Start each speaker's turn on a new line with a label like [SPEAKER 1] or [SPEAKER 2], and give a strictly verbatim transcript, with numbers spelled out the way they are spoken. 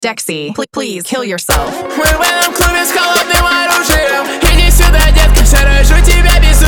[SPEAKER 1] Dexy, pl- please kill yourself.
[SPEAKER 2] Мы в этом клубе с холодным оружием. Иди сюда, детка, заражу тебя без